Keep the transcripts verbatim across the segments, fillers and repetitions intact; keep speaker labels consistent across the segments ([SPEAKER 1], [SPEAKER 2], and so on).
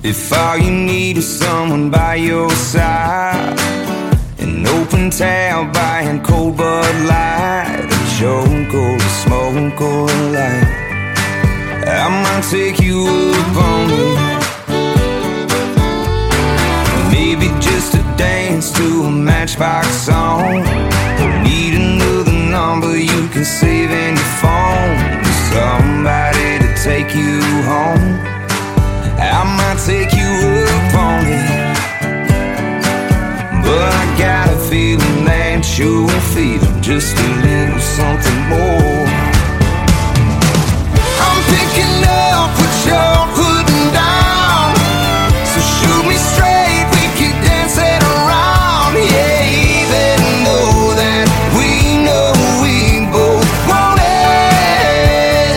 [SPEAKER 1] If all you need is someone by your side, an open tab buying cold Bud Light, a joke or a smoke or a light, I might take you up on it. Maybe just a dance to a Matchbox song. Need another number you can save in your phone. Somebody to take you home. I might take you up on it, but I got a feeling that you'll feel just a little something more. I'm picking up what you're putting down, so shoot me straight, we keep dancing around. Yeah, even though that we know we both want it.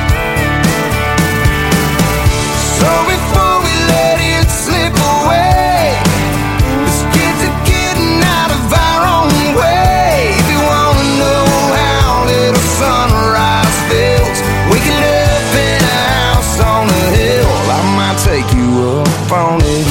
[SPEAKER 1] So before we let it slip away, let's get to getting out of our own way. If you wanna know how little sunrise feels, waking up in a house on a hill, I might take you up on it.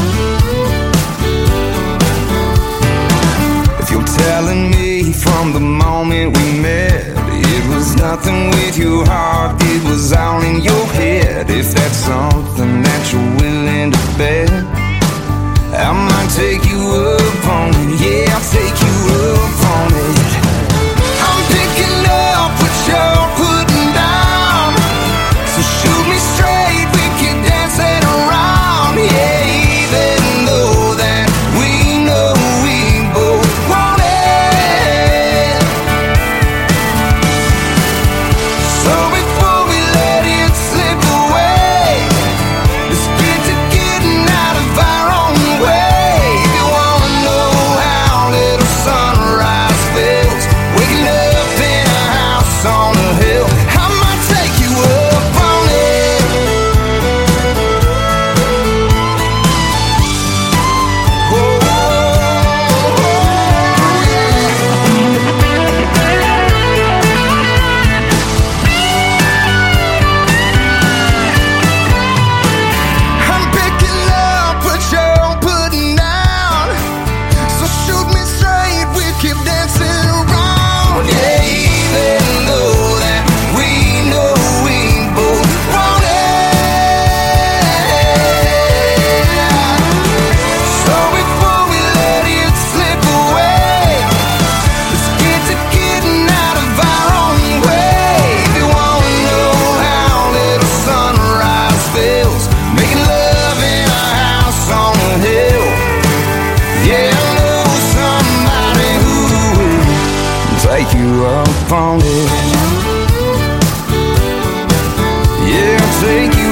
[SPEAKER 1] If you're telling me from the moment we met it was nothing with your heart, it was all in your head, if that's something that you're willing to bet, I might take you up on it. Yeah, I'll take you up on it. I'm picking up what you're putting down, so shoot me straight, we keep dancing around. Yeah, even though that we know we both want it. So before we let it slip away, let's get to getting out of our own way. If you wanna know how little sunrise feels, waking up in a house on a hill, I might take you up on it. Oh, I'm picking up what you're putting down, so shoot me straight, we keep dancing around. Yeah, even though that we know we both want it. So before we let it slip away, let's get to getting out of our own way. If you wanna know how little sunrise feels, making love in a house on a hill, yeah, I know somebody who will take you up on it. Yeah, I'll take you